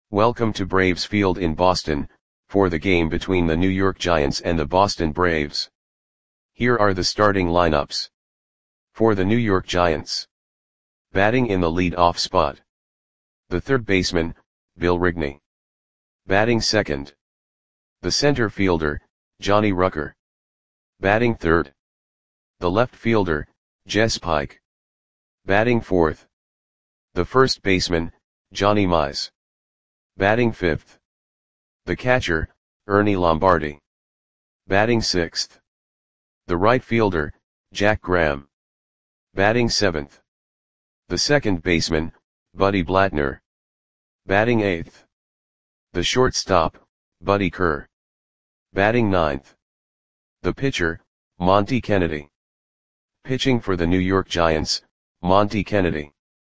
Welcome to Braves Field in Boston, for the game between the New York Giants and the Boston Braves. Here are the starting lineups. For the New York Giants. Batting in the lead-off spot. The third baseman, Bill Rigney. Batting second. The center fielder, Johnny Rucker. Batting third. The left fielder, Jess Pike. Batting fourth. The first baseman, Johnny Mize. Batting fifth. The catcher, Ernie Lombardi. Batting sixth. The right fielder, Jack Graham. Batting seventh. The second baseman, Buddy Blattner. Batting eighth. The shortstop, Buddy Kerr. Batting ninth. The pitcher, Monte Kennedy. Pitching for the New York Giants, Monte Kennedy.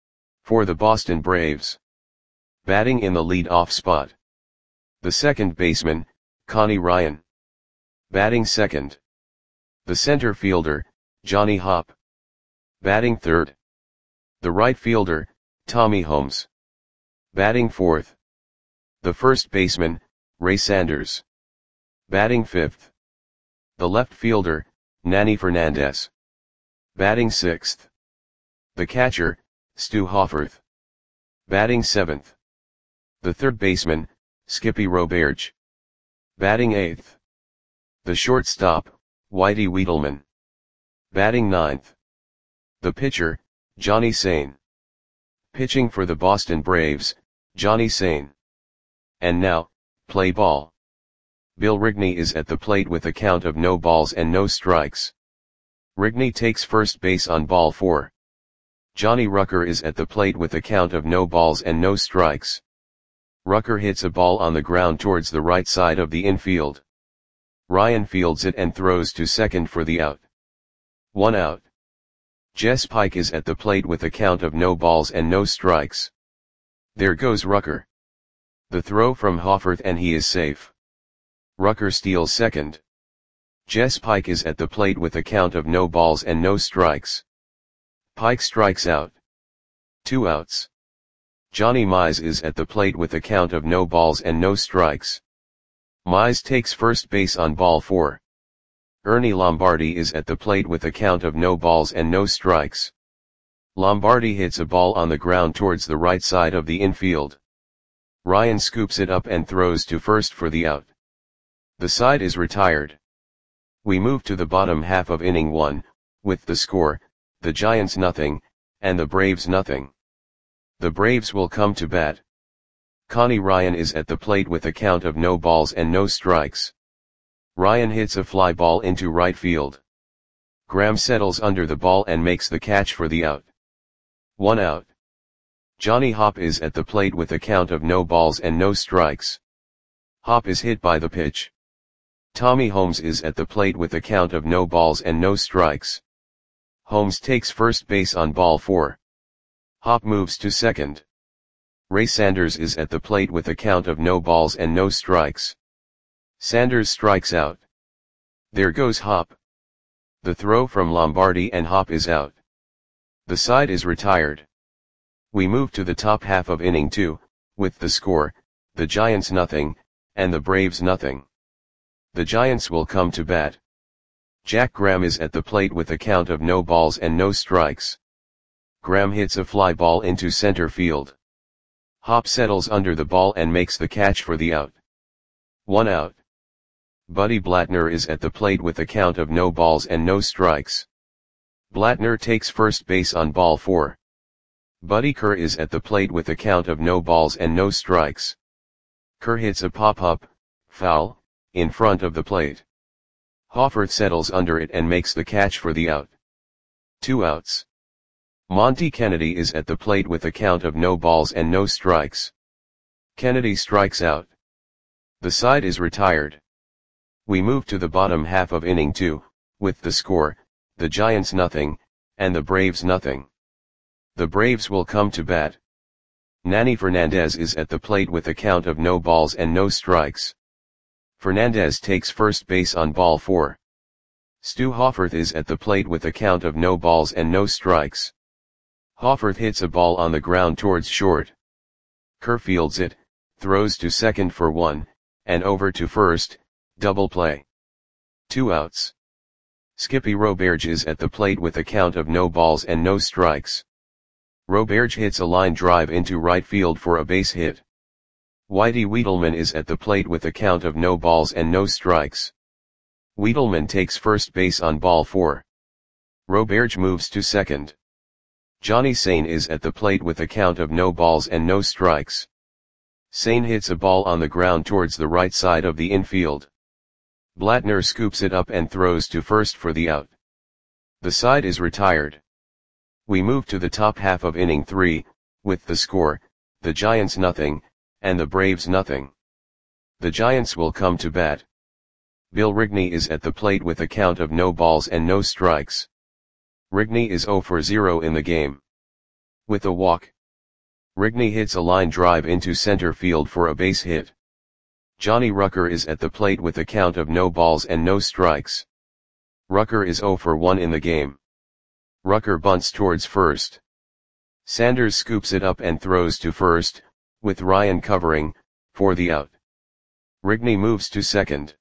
For the Boston Braves. Batting in the lead-off spot. The second baseman, Connie Ryan. Batting second. The center fielder, Johnny Hopp. Batting third. The right fielder, Tommy Holmes. Batting fourth. The first baseman, Ray Sanders. Batting fifth. The left fielder, Nanny Fernandez. Batting sixth. The catcher, Stu Hoffarth. Batting seventh. The third baseman, Skippy Roberge. Batting eighth. The shortstop, Whitey Wiedelman. Batting ninth. The pitcher, Johnny Sain. Pitching for the Boston Braves, Johnny Sain. And now, play ball. Bill Rigney is at the plate with a count of no balls and no strikes. Rigney takes first base on ball 4. Johnny Rucker is at the plate with a count of no balls and no strikes. Rucker hits a ball on the ground towards the right side of the infield. Ryan fields it and throws to second for the out. 1 out. Jess Pike is at the plate with a count of no balls and no strikes. There goes Rucker. The throw from Hoffarth and he is safe. Rucker steals second. Jess Pike is at the plate with a count of no balls and no strikes. Pike strikes out. 2 outs. Johnny Mize is at the plate with a count of no balls and no strikes. Mize takes first base on ball 4. Ernie Lombardi is at the plate with a count of no balls and no strikes. Lombardi hits a ball on the ground towards the right side of the infield. Ryan scoops it up and throws to first for the out. The side is retired. We move to the bottom half of inning 1, with the score, the Giants nothing, and the Braves nothing. The Braves will come to bat. Connie Ryan is at the plate with a count of no balls and no strikes. Ryan hits a fly ball into right field. Graham settles under the ball and makes the catch for the out. 1 out. Johnny Hopp is at the plate with a count of no balls and no strikes. Hopp is hit by the pitch. Tommy Holmes is at the plate with a count of no balls and no strikes. Holmes takes first base on ball 4. Hopp moves to second. Ray Sanders is at the plate with a count of no balls and no strikes. Sanders strikes out. There goes Hopp. The throw from Lombardi and Hopp is out. The side is retired. We move to the top half of inning 2, with the score, the Giants nothing, and the Braves nothing. The Giants will come to bat. Jack Graham is at the plate with a count of no balls and no strikes. Graham hits a fly ball into center field. Hopp settles under the ball and makes the catch for the out. 1 out. Buddy Blattner is at the plate with a count of no balls and no strikes. Blattner takes first base on ball 4. Buddy Kerr is at the plate with a count of no balls and no strikes. Kerr hits a pop-up, foul, in front of the plate. Hoffarth settles under it and makes the catch for the out. 2 outs. Monte Kennedy is at the plate with a count of no balls and no strikes. Kennedy strikes out. The side is retired. We move to the bottom half of inning 2, with the score, the Giants nothing, and the Braves nothing. The Braves will come to bat. Nanny Fernandez is at the plate with a count of no balls and no strikes. Fernandez takes first base on ball 4. Stu Hoffarth is at the plate with a count of no balls and no strikes. Hoffarth hits a ball on the ground towards short. Kerr fields it, throws to second for 1, and over to first, double play. 2 outs. Skippy Roberge is at the plate with a count of no balls and no strikes. Roberge hits a line drive into right field for a base hit. Whitey Wiedelman is at the plate with a count of no balls and no strikes. Wiedelman takes first base on ball 4. Roberge moves to second. Johnny Sain is at the plate with a count of no balls and no strikes. Sain hits a ball on the ground towards the right side of the infield. Blattner scoops it up and throws to first for the out. The side is retired. We move to the top half of inning 3, with the score, the Giants nothing, and the Braves nothing. The Giants will come to bat. Bill Rigney is at the plate with a count of no balls and no strikes. Rigney is 0 for 0 in the game. With a walk. Rigney hits a line drive into center field for a base hit. Johnny Rucker is at the plate with a count of no balls and no strikes. Rucker is 0 for 1 in the game. Rucker bunts towards first. Sanders scoops it up and throws to first, with Ryan covering, for the out. Rigney moves to second.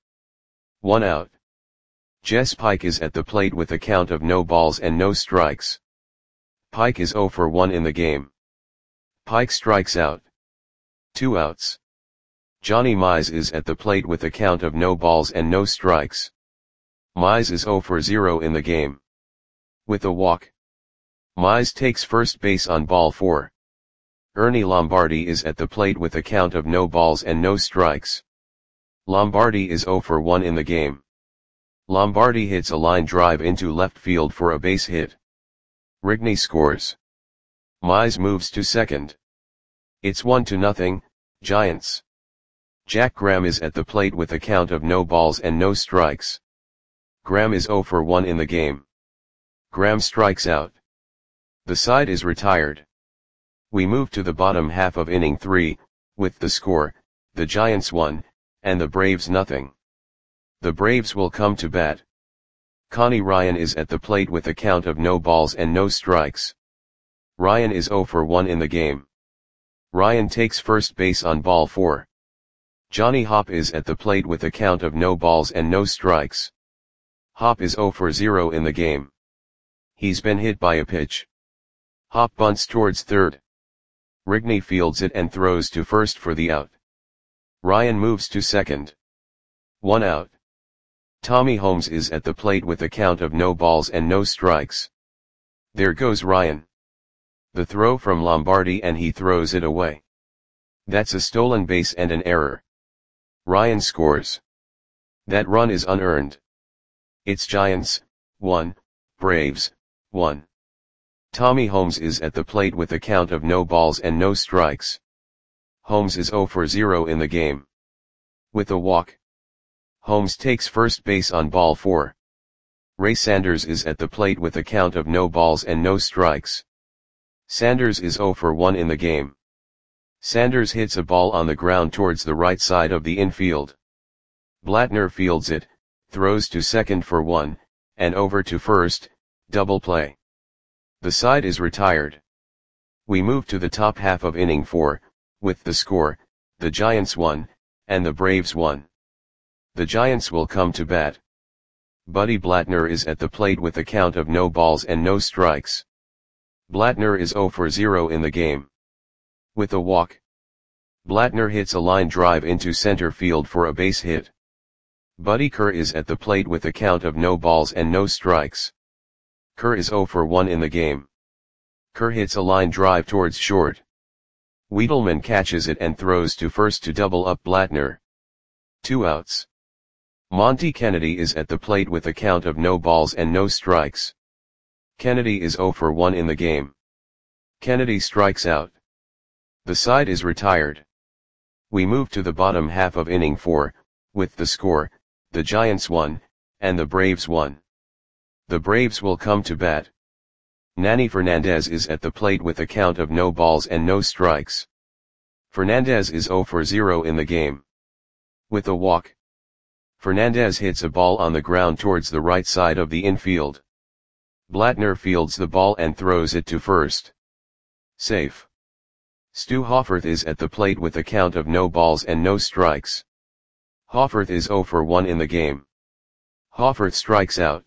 1 out. Jess Pike is at the plate with a count of no balls and no strikes. Pike is 0 for 1 in the game. Pike strikes out. 2 outs. Johnny Mize is at the plate with a count of no balls and no strikes. Mize is 0 for 0 in the game. With a walk. Mize takes first base on ball 4. Ernie Lombardi is at the plate with a count of no balls and no strikes. Lombardi is 0 for 1 in the game. Lombardi hits a line drive into left field for a base hit. Rigney scores. Mize moves to second. It's 1-0, Giants. Jack Graham is at the plate with a count of no balls and no strikes. Graham is 0 for 1 in the game. Graham strikes out. The side is retired. We move to the bottom half of inning 3, with the score, the Giants 1, and the Braves nothing. The Braves will come to bat. Connie Ryan is at the plate with a count of no balls and no strikes. Ryan is 0 for 1 in the game. Ryan takes first base on ball 4. Johnny Hopp is at the plate with a count of no balls and no strikes. Hopp is 0 for 0 in the game. He's been hit by a pitch. Hopp bunts towards third. Rigney fields it and throws to first for the out. Ryan moves to second. 1 out. Tommy Holmes is at the plate with a count of no balls and no strikes. There goes Ryan. The throw from Lombardi and he throws it away. That's a stolen base and an error. Ryan scores. That run is unearned. It's Giants, 1, Braves, 1. Tommy Holmes is at the plate with a count of no balls and no strikes. Holmes is 0 for 0 in the game. With a walk. Holmes takes first base on ball 4. Ray Sanders is at the plate with a count of no balls and no strikes. Sanders is 0 for 1 in the game. Sanders hits a ball on the ground towards the right side of the infield. Blattner fields it, throws to second for 1, and over to first, double play. The side is retired. We move to the top half of inning 4, with the score, the Giants 1, and the Braves 1. The Giants will come to bat. Buddy Blattner is at the plate with a count of no balls and no strikes. Blattner is 0 for 0 in the game. With a walk. Blattner hits a line drive into center field for a base hit. Buddy Kerr is at the plate with a count of no balls and no strikes. Kerr is 0 for 1 in the game. Kerr hits a line drive towards short. Wiedelman catches it and throws to first to double up Blattner. 2 outs. Monty Kennedy is at the plate with a count of no balls and no strikes. Kennedy is 0 for 1 in the game. Kennedy strikes out. The side is retired. We move to the bottom half of inning 4, with the score, the Giants 1, and the Braves 1. The Braves will come to bat. Nanny Fernandez is at the plate with a count of no balls and no strikes. Fernandez is 0 for 0 in the game. With a walk. Fernandez hits a ball on the ground towards the right side of the infield. Blattner fields the ball and throws it to first. Safe. Stu Hoffarth is at the plate with a count of no balls and no strikes. Hoffarth is 0 for 1 in the game. Hoffarth strikes out.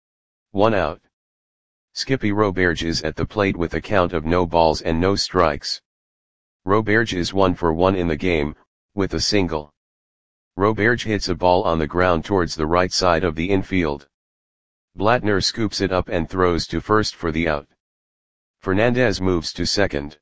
1 out. Skippy Roberge is at the plate with a count of no balls and no strikes. Roberge is 1 for 1 in the game, with a single. Roberge hits a ball on the ground towards the right side of the infield. Blattner scoops it up and throws to first for the out. Fernandez moves to second.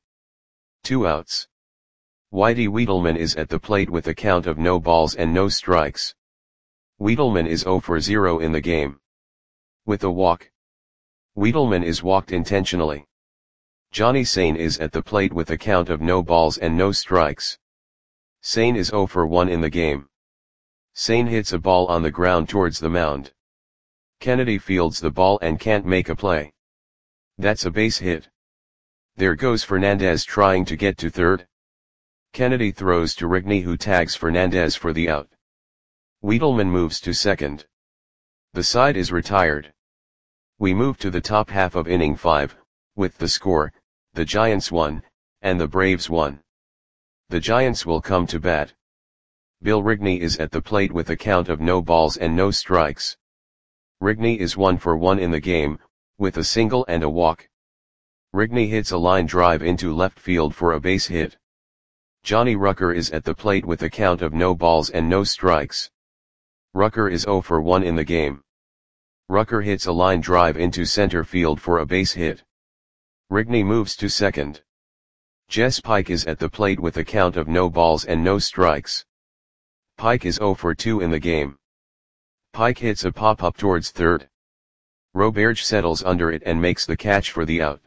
2 outs. Whitey Wiedelman is at the plate with a count of no balls and no strikes. Wiedelman is 0 for 0 in the game. With a walk. Wiedelman is walked intentionally. Johnny Sain is at the plate with a count of no balls and no strikes. Sain is 0 for 1 in the game. Sain hits a ball on the ground towards the mound. Kennedy fields the ball and can't make a play. That's a base hit. There goes Fernandez trying to get to third. Kennedy throws to Rigney, who tags Fernandez for the out. Wiedelman moves to second. The side is retired. We move to the top half of inning 5, with the score, the Giants 1, and the Braves 1. The Giants will come to bat. Bill Rigney is at the plate with a count of no balls and no strikes. Rigney is 1 for 1 in the game, with a single and a walk. Rigney hits a line drive into left field for a base hit. Johnny Rucker is at the plate with a count of no balls and no strikes. Rucker is 0 for 1 in the game. Rucker hits a line drive into center field for a base hit. Rigney moves to second. Jess Pike is at the plate with a count of no balls and no strikes. Pike is 0 for 2 in the game. Pike hits a pop-up towards third. Roberge settles under it and makes the catch for the out.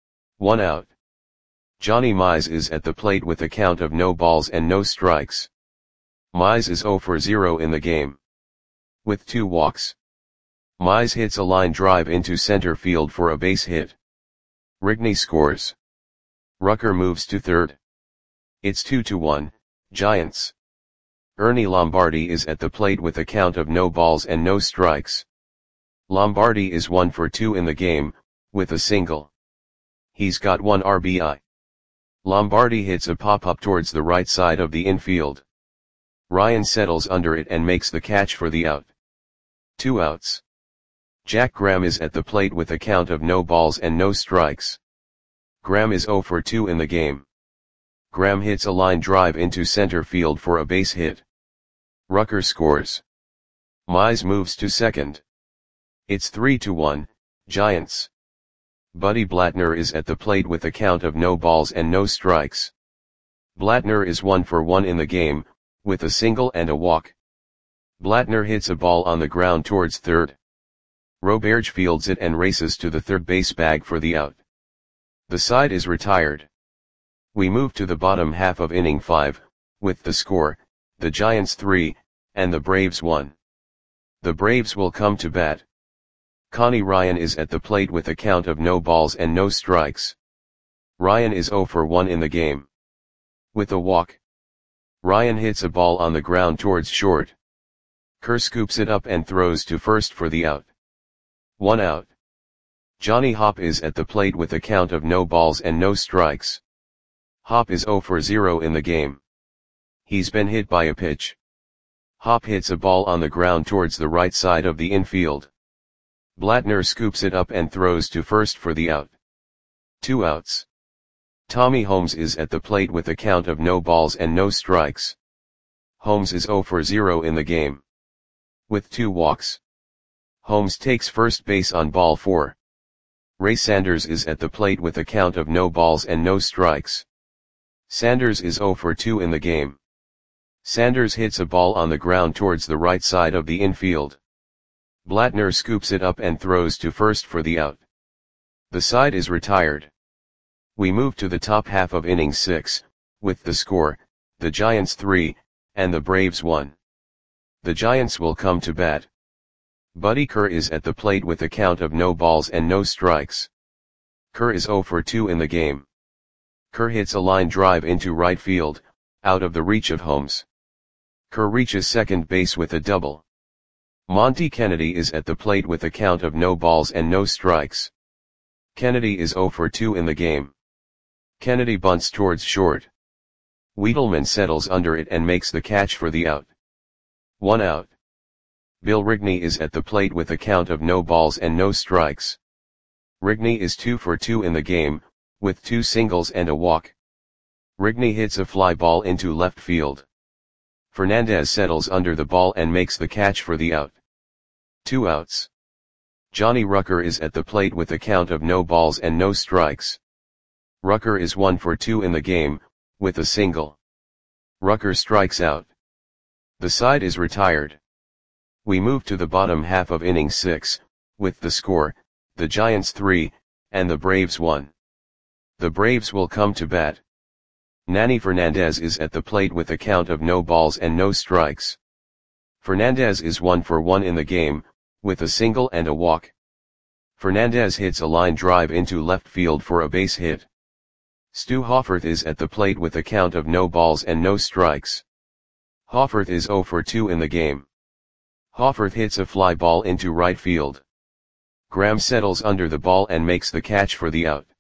1 out. Johnny Mize is at the plate with a count of no balls and no strikes. Mize is 0 for 0 in the game. With 2 walks. Mize hits a line drive into center field for a base hit. Rigney scores. Rucker moves to third. It's 2-1, Giants. Ernie Lombardi is at the plate with a count of no balls and no strikes. Lombardi is 1 for 2 in the game, with a single. He's got 1 RBI. Lombardi hits a pop-up towards the right side of the infield. Ryan settles under it and makes the catch for the out. 2 outs. Jack Graham is at the plate with a count of no balls and no strikes. Graham is 0 for 2 in the game. Graham hits a line drive into center field for a base hit. Rucker scores. Mize moves to second. It's 3-1, Giants. Buddy Blattner is at the plate with a count of no balls and no strikes. Blattner is 1 for 1 in the game, with a single and a walk. Blattner hits a ball on the ground towards third. Roberge fields it and races to the third base bag for the out. The side is retired. We move to the bottom half of inning 5, with the score, the Giants 3, and the Braves 1. The Braves will come to bat. Connie Ryan is at the plate with a count of no balls and no strikes. Ryan is 0 for 1 in the game. With a walk. Ryan hits a ball on the ground towards short. Kerr scoops it up and throws to first for the out. 1 out. Johnny Hopp is at the plate with a count of no balls and no strikes. Hopp is 0 for 0 in the game. He's been hit by a pitch. Hopp hits a ball on the ground towards the right side of the infield. Blattner scoops it up and throws to first for the out. 2 outs. Tommy Holmes is at the plate with a count of no balls and no strikes. Holmes is 0 for 0 in the game. With 2 walks. Holmes takes first base on ball 4. Ray Sanders is at the plate with a count of no balls and no strikes. Sanders is 0 for 2 in the game. Sanders hits a ball on the ground towards the right side of the infield. Blattner scoops it up and throws to first for the out. The side is retired. We move to the top half of inning 6, with the score, the Giants 3, and the Braves 1. The Giants will come to bat. Buddy Kerr is at the plate with a count of no balls and no strikes. Kerr is 0 for 2 in the game. Kerr hits a line drive into right field, out of the reach of Holmes. Kerr reaches second base with a double. Monty Kennedy is at the plate with a count of no balls and no strikes. Kennedy is 0 for 2 in the game. Kennedy bunts towards short. Wiedelman settles under it and makes the catch for the out. 1 out. Bill Rigney is at the plate with a count of no balls and no strikes. Rigney is 2 for 2 in the game, with 2 singles and a walk. Rigney hits a fly ball into left field. Fernandez settles under the ball and makes the catch for the out. 2 outs. Johnny Rucker is at the plate with a count of no balls and no strikes. Rucker is 1 for 2 in the game, with a single. Rucker strikes out. The side is retired. We move to the bottom half of inning 6, with the score, the Giants 3, and the Braves 1. The Braves will come to bat. Nanny Fernandez is at the plate with a count of no balls and no strikes. Fernandez is 1 for 1 in the game, with a single and a walk. Fernandez hits a line drive into left field for a base hit. Stu Hofferth is at the plate with a count of no balls and no strikes. Hofferth is 0 for 2 in the game. Hofferth hits a fly ball into right field. Graham settles under the ball and makes the catch for the out.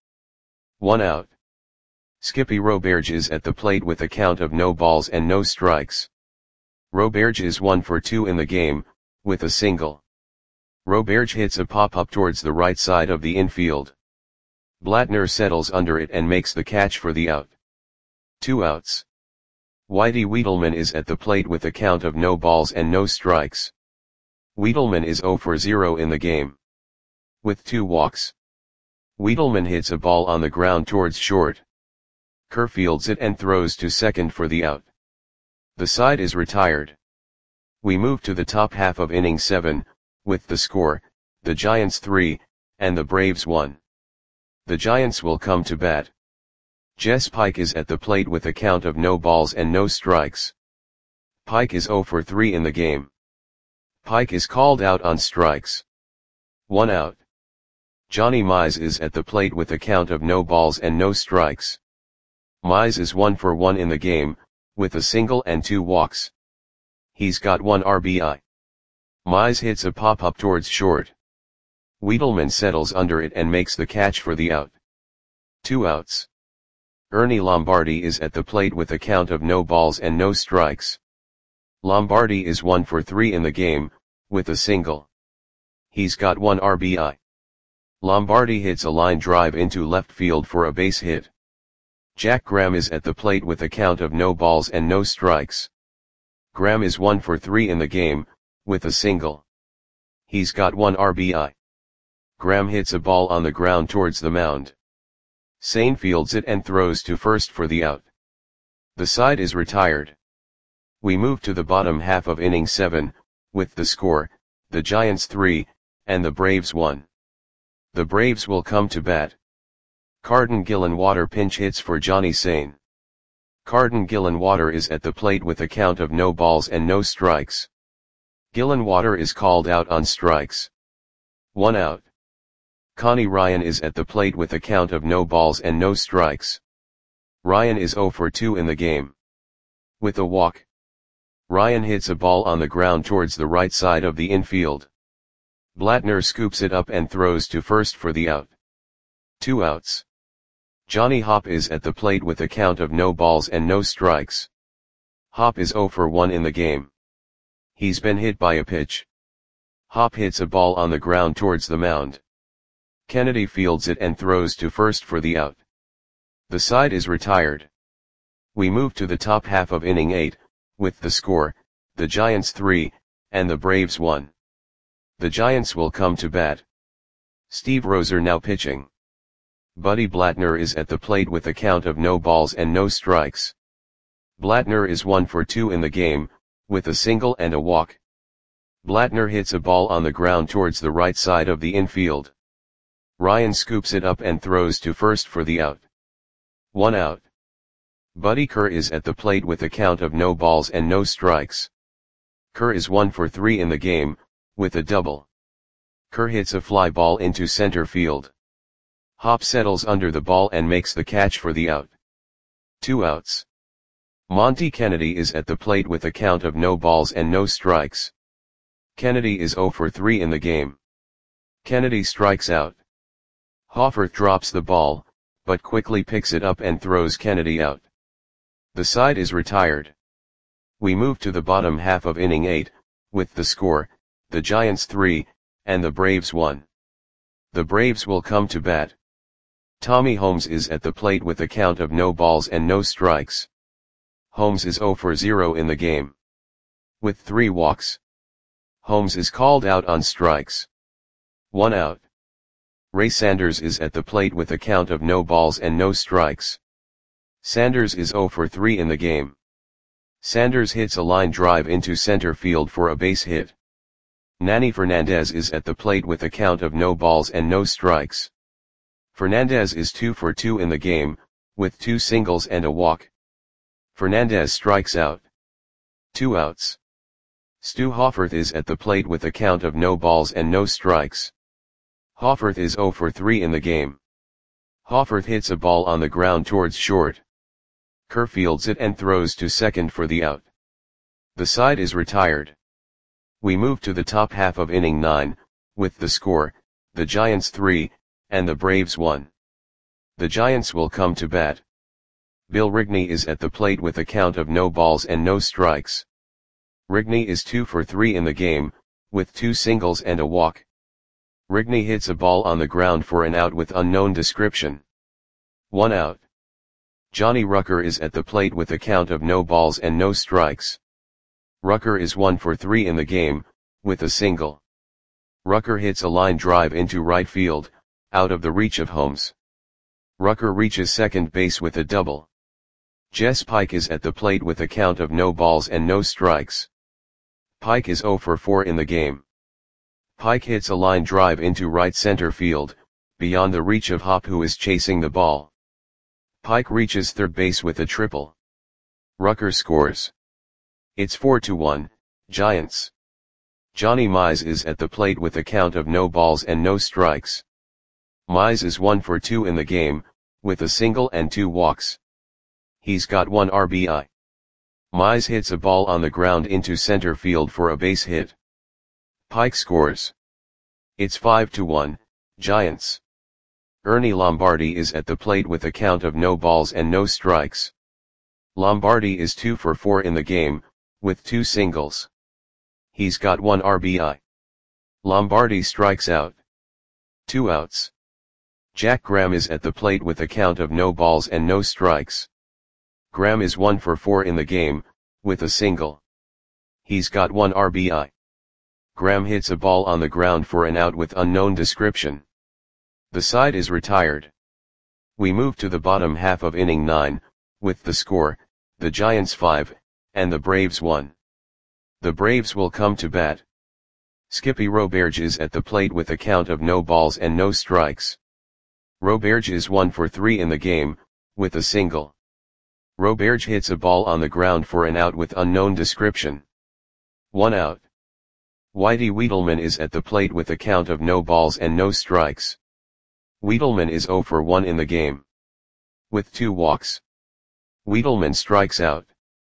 1 out. Skippy Roberge is at the plate with a count of no balls and no strikes. Roberge is 1 for 2 in the game, with a single. Roberge hits a pop-up towards the right side of the infield. Blattner settles under it and makes the catch for the out. 2 outs. Whitey Wiedelman is at the plate with a count of no balls and no strikes. Wiedelman is 0 for 0 in the game. With 2 walks. Wiedelman hits a ball on the ground towards short. Kerr fields it and throws to second for the out. The side is retired. We move to the top half of inning 7, with the score, the Giants 3, and the Braves 1. The Giants will come to bat. Jess Pike is at the plate with a count of no balls and no strikes. Pike is 0 for 3 in the game. Pike is called out on strikes. 1 out. Johnny Mize is at the plate with a count of no balls and no strikes. Mize is 1 for 1 in the game, with a single and 2 walks. He's got 1 RBI. Mize hits a pop-up towards short. Wiedelman settles under it and makes the catch for the out. 2 outs. Ernie Lombardi is at the plate with a count of no balls and no strikes. Lombardi is 1 for 3 in the game, with a single. He's got 1 RBI. Lombardi hits a line drive into left field for a base hit. Jack Graham is at the plate with a count of no balls and no strikes. Graham is 1 for 3 in the game, with a single. He's got 1 RBI. Graham hits a ball on the ground towards the mound. Sane fields it and throws to first for the out. The side is retired. We move to the bottom half of inning 7, with the score, the Giants 3, and the Braves 1. The Braves will come to bat. Carden Gillenwater pinch hits for Johnny Sane. Carden Gillenwater is at the plate with a count of no balls and no strikes. Gillenwater is called out on strikes. 1 out. Connie Ryan is at the plate with a count of no balls and no strikes. Ryan is 0 for 2 in the game. With a walk. Ryan hits a ball on the ground towards the right side of the infield. Blattner scoops it up and throws to first for the out. 2 outs. Johnny Hopp is at the plate with a count of no balls and no strikes. Hopp is 0 for 1 in the game. He's been hit by a pitch. Hopp hits a ball on the ground towards the mound. Kennedy fields it and throws to first for the out. The side is retired. We move to the top half of inning 8, with the score, the Giants 3, and the Braves 1. The Giants will come to bat. Steve Roser now pitching. Buddy Blattner is at the plate with a count of no balls and no strikes. Blattner is 1 for 2 in the game, with a single and a walk. Blattner hits a ball on the ground towards the right side of the infield. Ryan scoops it up and throws to first for the out. 1 out. Buddy Kerr is at the plate with a count of no balls and no strikes. Kerr is 1 for 3 in the game, with a double. Kerr hits a fly ball into center field. Hopp settles under the ball and makes the catch for the out. 2 outs. Monty Kennedy is at the plate with a count of no balls and no strikes. Kennedy is 0 for 3 in the game. Kennedy strikes out. Hofferth drops the ball, but quickly picks it up and throws Kennedy out. The side is retired. We move to the bottom half of inning 8, with the score, the Giants 3, and the Braves 1. The Braves will come to bat. Tommy Holmes is at the plate with a count of no balls and no strikes. Holmes is 0 for 0 in the game. With 3 walks. Holmes is called out on strikes. 1 out. Ray Sanders is at the plate with a count of no balls and no strikes. Sanders is 0 for 3 in the game. Sanders hits a line drive into center field for a base hit. Nanny Fernandez is at the plate with a count of no balls and no strikes. Fernandez is 2 for 2 in the game, with 2 singles and a walk. Fernandez strikes out. 2 outs. Stu Hofferth is at the plate with a count of no balls and no strikes. Hofferth is 0 for 3 in the game. Hofferth hits a ball on the ground towards short. Kerr fields it and throws to second for the out. The side is retired. We move to the top half of inning 9, with the score, the Giants 3, and the Braves 1. The Giants will come to bat. Bill Rigney is at the plate with a count of no balls and no strikes. Rigney is 2 for 3 in the game, with 2 singles and a walk. Rigney hits a ball on the ground for an out with unknown description. 1 out. Johnny Rucker is at the plate with a count of no balls and no strikes. Rucker is 1 for 3 in the game, with a single. Rucker hits a line drive into right field, out of the reach of Holmes. Rucker reaches second base with a double. Jess Pike is at the plate with a count of no balls and no strikes. Pike is 0 for 4 in the game. Pike hits a line drive into right center field, beyond the reach of Hop, who is chasing the ball. Pike reaches third base with a triple. Rucker scores. It's 4-1, Giants. Johnny Mize is at the plate with a count of no balls and no strikes. Mize is 1 for 2 in the game, with a single and 2 walks. He's got 1 RBI. Mize hits a ball on the ground into center field for a base hit. Pike scores. It's 5-1, Giants. Ernie Lombardi is at the plate with a count of no balls and no strikes. Lombardi is 2 for 4 in the game, with 2 singles. He's got 1 RBI. Lombardi strikes out. 2 outs. Jack Graham is at the plate with a count of no balls and no strikes. Graham is 1 for 4 in the game, with a single. He's got 1 RBI. Graham hits a ball on the ground for an out with unknown description. The side is retired. We move to the bottom half of inning 9, with the score, the Giants 5, and the Braves 1. The Braves will come to bat. Skippy Roberge is at the plate with a count of no balls and no strikes. Roberge is 1 for 3 in the game, with a single. Roberge hits a ball on the ground for an out with unknown description. 1 out. Whitey Wiedelman is at the plate with a count of no balls and no strikes. Wiedelman is 0 for 1 in the game. With 2 walks. Wiedelman strikes out.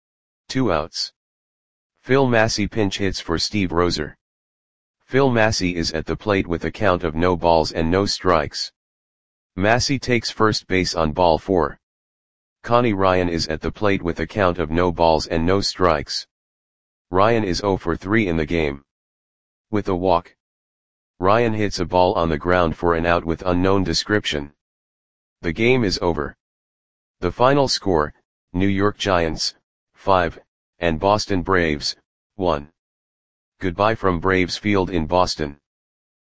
2 outs. Phil Massey pinch hits for Steve Roser. Phil Massey is at the plate with a count of no balls and no strikes. Massey takes first base on ball 4. Connie Ryan is at the plate with a count of no balls and no strikes. Ryan is 0 for 3 in the game. With a walk. Ryan hits a ball on the ground for an out with unknown description. The game is over. The final score, New York Giants, 5, and Boston Braves, 1. Goodbye from Braves Field in Boston.